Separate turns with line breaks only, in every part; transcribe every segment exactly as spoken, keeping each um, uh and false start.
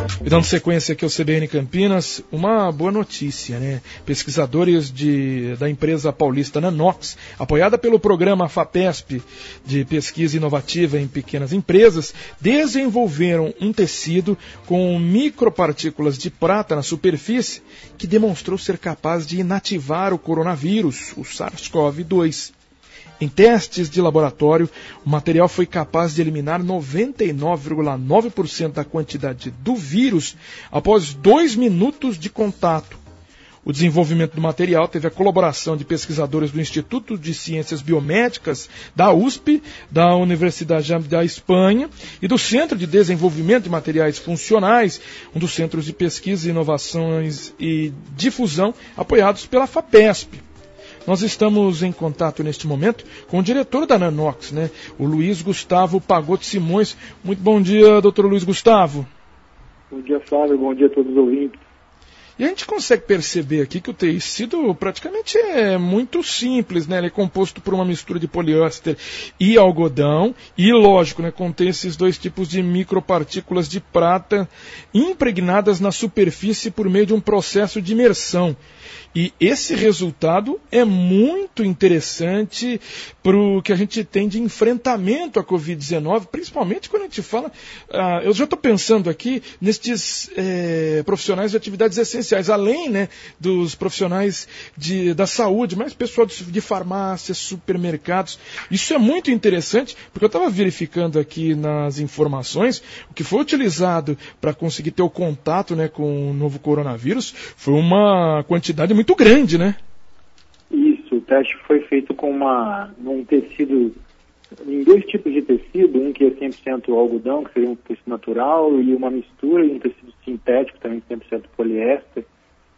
E dando sequência aqui ao C B N Campinas, uma boa notícia, né? Pesquisadores de, da empresa paulista Nanox, apoiada pelo programa FAPESP de pesquisa inovativa em pequenas empresas, desenvolveram um tecido com micropartículas de prata na superfície que demonstrou ser capaz de inativar o coronavírus, o SARS-CoV dois. Em testes de laboratório, o material foi capaz de eliminar noventa e nove vírgula nove por cento da quantidade do vírus após dois minutos de contato. O desenvolvimento do material teve a colaboração de pesquisadores do Instituto de Ciências Biomédicas da U S P, da Universidade da Espanha e do Centro de Desenvolvimento de Materiais Funcionais, um dos centros de pesquisa, inovações e difusão apoiados pela FAPESP. Nós estamos em contato neste momento com o diretor da Nanox, né, o Luiz Gustavo Pagotto Simões. Muito bom dia, doutor Luiz Gustavo.
Bom dia, Flávio. Bom dia a todos os ouvintes.
E a gente consegue perceber aqui que o tecido praticamente é muito simples, né? Ele é composto por uma mistura de poliéster e algodão e, lógico, né, contém esses dois tipos de micropartículas de prata impregnadas na superfície por meio de um processo de imersão. E esse resultado é muito interessante para o que a gente tem de enfrentamento à covid dezenove, principalmente quando a gente fala... Ah, eu já estou pensando aqui nestes eh, profissionais de atividades essenciais, além, né, dos profissionais de, da saúde, mas pessoal de, de farmácias, supermercados. Isso é muito interessante, porque eu estava verificando aqui nas informações, o que foi utilizado para conseguir ter o contato, né, com o novo coronavírus foi uma quantidade muito muito grande, né?
Isso, o teste foi feito com uma, num tecido, em dois tipos de tecido, um que é cem por cento algodão, que seria um tecido natural, e uma mistura, e um tecido sintético, também cem por cento poliéster.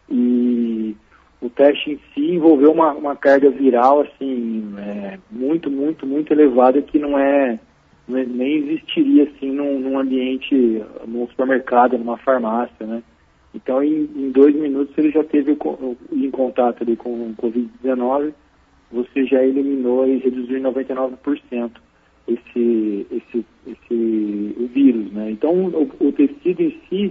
E o teste em si envolveu uma, uma carga viral, assim, é, muito, muito, muito elevada, que não é, não é nem existiria, assim, num, num ambiente, num supermercado, numa farmácia, né? Então, em, em dois minutos, ele já teve o, em contato ali com o covid dezenove, você já eliminou e reduziu em noventa e nove por cento esse, esse, esse, o vírus, né? Então, o, o tecido em si,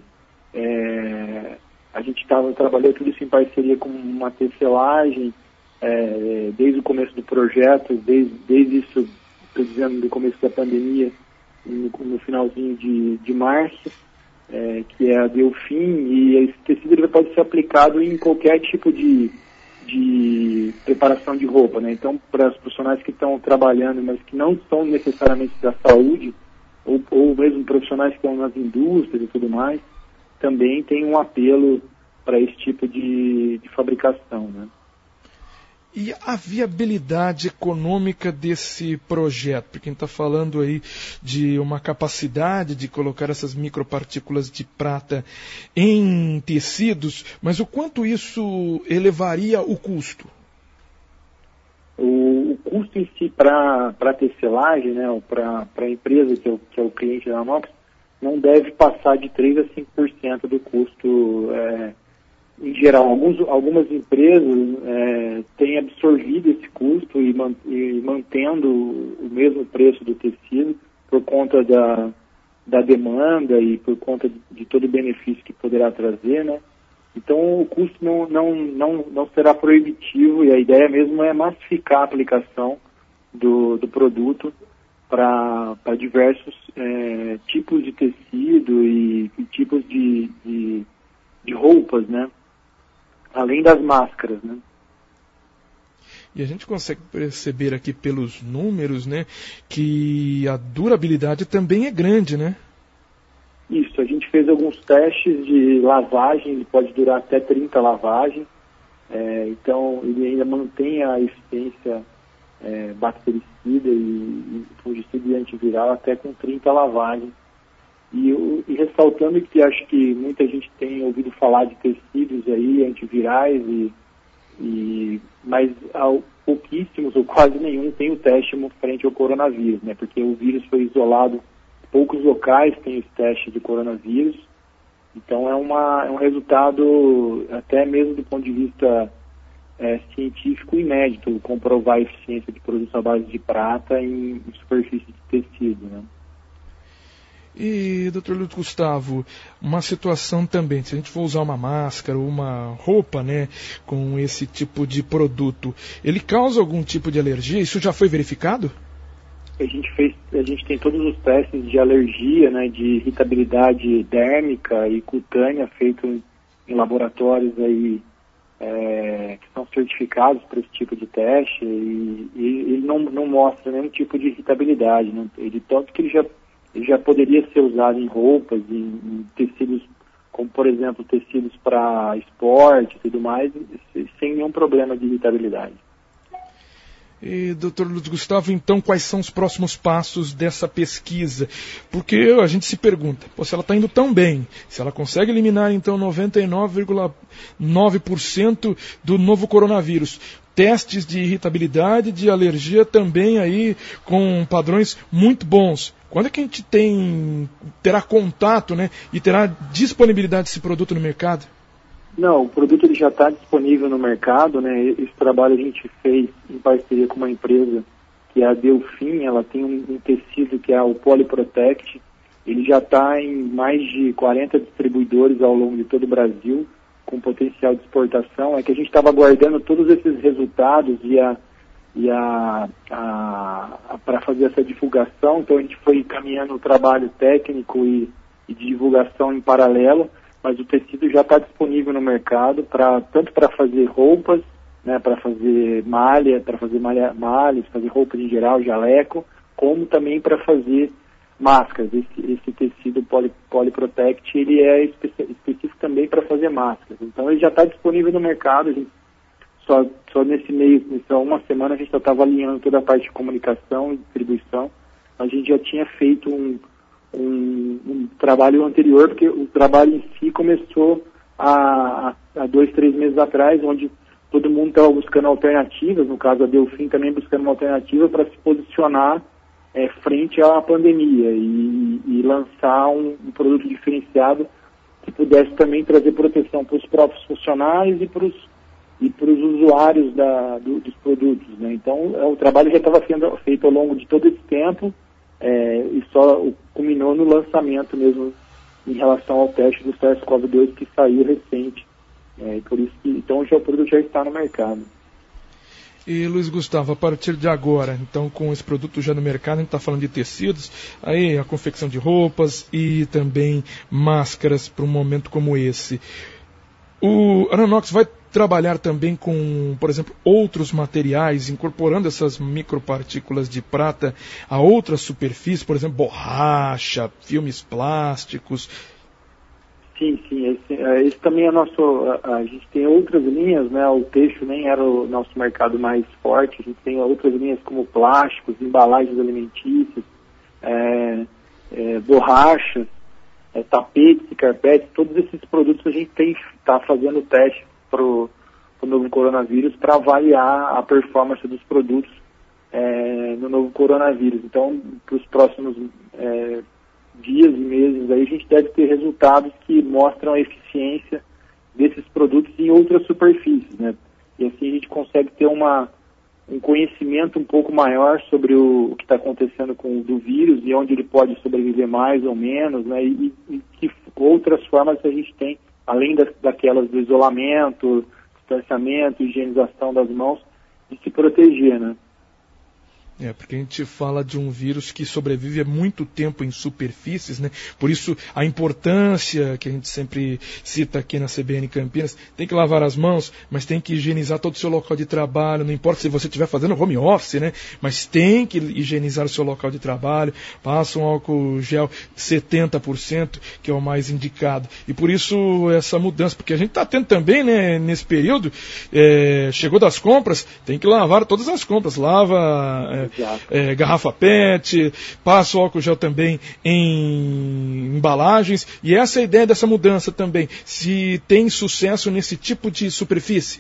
é, a gente estava trabalhando tudo isso em parceria com uma tecelagem, é, desde o começo do projeto, desde, desde isso, estou dizendo, do começo da pandemia, no, no finalzinho de, de março. É, que é a Delfim, e esse tecido ele pode ser aplicado em qualquer tipo de, de preparação de roupa, né? Então, para os profissionais que estão trabalhando, mas que não são necessariamente da saúde, ou, ou mesmo profissionais que estão nas indústrias e tudo mais, também tem um apelo para esse tipo de, de fabricação, né?
E a viabilidade econômica desse projeto? Porque a gente está falando aí de uma capacidade de colocar essas micropartículas de prata em tecidos, mas o quanto isso elevaria o custo?
O, o custo em si para a tecelagem, né, para a empresa que é, o, que é o cliente da Nanox, não deve passar de três a cinco por cento do custo. É, em geral, alguns, algumas empresas é, têm absorvido esse custo e, man, e mantendo o mesmo preço do tecido por conta da, da demanda e por conta de, de todo o benefício que poderá trazer, né? Então, o custo não, não, não, não será proibitivo e a ideia mesmo é massificar a aplicação do, do produto para diversos é, tipos de tecido e, e tipos de, de, de roupas, né? Além das máscaras, né?
E a gente consegue perceber aqui pelos números, né, que a durabilidade também é grande, né?
Isso, a gente fez alguns testes de lavagem, ele pode durar até trinta lavagens, é, então ele ainda mantém a eficiência é, bactericida e, e fungicida e antiviral até com trinta lavagens. E, e ressaltando que acho que muita gente tem ouvido falar de tecidos aí, antivirais, e, e, mas ao, pouquíssimos ou quase nenhum tem o teste frente ao coronavírus, né? Porque o vírus foi isolado, poucos locais têm esse teste de coronavírus, então é, uma, é um resultado até mesmo do ponto de vista é, científico inédito, comprovar a eficiência de produtos à base de prata em, em superfície de tecido, né?
E, doutor Luiz Gustavo, uma situação também, se a gente for usar uma máscara ou uma roupa, né, com esse tipo de produto, ele causa algum tipo de alergia? Isso já foi verificado?
A gente fez, a gente tem todos os testes de alergia, né, de irritabilidade dérmica e cutânea feitos em, em laboratórios aí, é, que são certificados para esse tipo de teste, e, e ele não, não mostra nenhum tipo de irritabilidade, né? Ele, tanto que ele já, ele já poderia ser usado em roupas, em, em tecidos, como por exemplo tecidos para esporte e tudo mais, sem nenhum problema de irritabilidade.
E, doutor Luiz Gustavo, então quais são os próximos passos dessa pesquisa? Porque a gente se pergunta, pô, se ela está indo tão bem, se ela consegue eliminar então noventa e nove vírgula nove por cento do novo coronavírus, testes de irritabilidade, de alergia também aí com padrões muito bons. Quando é que a gente tem, terá contato, né, e terá disponibilidade desse produto no mercado?
Não, o produto ele já está disponível no mercado, né? Esse trabalho a gente fez em parceria com uma empresa que é a Delfim. Ela tem um, um tecido que é o Polyprotect. Ele já está em mais de quarenta distribuidores ao longo de todo o Brasil, com potencial de exportação. É que a gente estava aguardando todos esses resultados e a, e a, a, a para fazer essa divulgação. Então a gente foi encaminhando o trabalho técnico e, e de divulgação em paralelo. Mas o tecido já está disponível no mercado, pra, tanto para fazer roupas, né, para fazer malha, para fazer malha, malhas, fazer roupas em geral, jaleco, como também para fazer máscaras. Esse, esse tecido poly, Polyprotect, ele é espe específico também para fazer máscaras. Então ele já está disponível no mercado, a gente, só, só nesse meio, nessa uma semana a gente só estava alinhando toda a parte de comunicação e distribuição. A gente já tinha feito um Um, um trabalho anterior, porque o trabalho em si começou há, há dois, três meses atrás, onde todo mundo estava buscando alternativas, no caso a Delfim também buscando uma alternativa para se posicionar é, frente à pandemia e, e lançar um, um produto diferenciado que pudesse também trazer proteção para os próprios funcionários e para os e para os usuários da, do, dos produtos, né? Então é, o trabalho já estava sendo feito ao longo de todo esse tempo. É, e só culminou no lançamento mesmo em relação ao teste do SARS-CoV dois que saiu recente. É, por isso que, então já o produto já está no mercado.
E Luiz Gustavo, a partir de agora, então com esse produto já no mercado, a gente está falando de tecidos, aí a confecção de roupas e também máscaras para um momento como esse. O Aranox vai trabalhar também com, por exemplo, outros materiais, incorporando essas micropartículas de prata a outras superfícies, por exemplo, borracha, filmes plásticos.
Sim, sim, esse, esse também é nosso, a, a gente tem outras linhas, né, o teixo nem era o nosso mercado mais forte, a gente tem outras linhas como plásticos, embalagens alimentícias, é, é, borrachas, é, tapetes e carpetes, todos esses produtos a gente está fazendo teste para o novo coronavírus para avaliar a performance dos produtos é, no novo coronavírus. Então, para os próximos é, dias e meses, aí a gente deve ter resultados que mostram a eficiência desses produtos em outras superfícies, né? E assim a gente consegue ter uma, um conhecimento um pouco maior sobre o, o que está acontecendo com o do vírus e onde ele pode sobreviver mais ou menos, né? E, e que outras formas a gente tem, além das, daquelas do isolamento, distanciamento, higienização das mãos, de se proteger, né?
É, porque a gente fala de um vírus que sobrevive há muito tempo em superfícies, né? Por isso a importância que a gente sempre cita aqui na C B N Campinas, tem que lavar as mãos, mas tem que higienizar todo o seu local de trabalho, não importa se você estiver fazendo home office, né? Mas tem que higienizar o seu local de trabalho, passa um álcool gel setenta por cento, que é o mais indicado. E por isso essa mudança, porque a gente está tendo também, né, nesse período, é, chegou das compras, tem que lavar todas as compras, lava... É, É, garrafa pet, passa o álcool gel também em embalagens, e essa é a ideia dessa mudança também, se tem sucesso nesse tipo de superfície?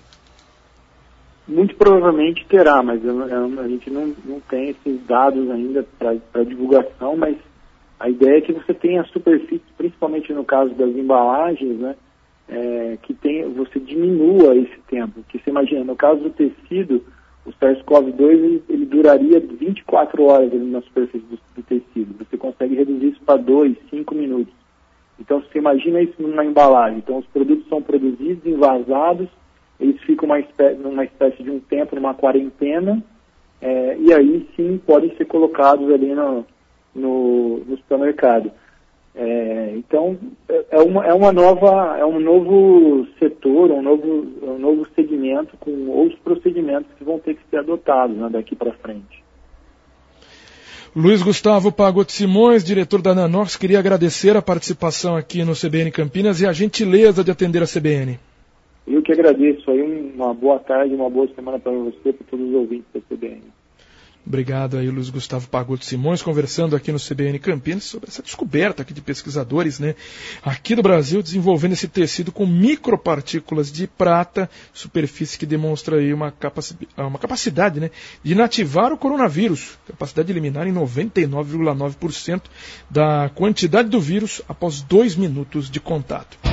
Muito provavelmente terá, mas eu, eu, a gente não, não tem esses dados ainda para divulgação, mas a ideia é que você tenha superfície, principalmente no caso das embalagens, né, é, que tem, você diminua esse tempo, que você imagina, no caso do tecido, o SARS-CoV dois ele, ele duraria vinte e quatro horas ali na superfície do, do tecido. Você consegue reduzir isso para dois, cinco minutos. Então, você imagina isso numa embalagem. Então, os produtos são produzidos, envasados, eles ficam uma espécie, numa espécie de um tempo, numa quarentena, é, e aí sim podem ser colocados ali no, no, no supermercado. É, então, é uma, é uma nova, é um novo setor, um novo, um novo segmento com outros procedimentos que vão ter que ser adotados, né, daqui para frente.
Luiz Gustavo Pagotto Simões, diretor da Nanox, queria agradecer a participação aqui no C B N Campinas e a gentileza de atender a C B N.
Eu que agradeço aí, uma boa tarde, uma boa semana para você e para todos os ouvintes da C B N.
Obrigado aí, Luiz Gustavo Pagotto Simões, conversando aqui no C B N Campinas sobre essa descoberta aqui de pesquisadores, né, aqui do Brasil, desenvolvendo esse tecido com micropartículas de prata, superfície que demonstra aí uma, capaci uma capacidade, né, de inativar o coronavírus, capacidade de eliminar em noventa e nove vírgula nove por cento da quantidade do vírus após dois minutos de contato.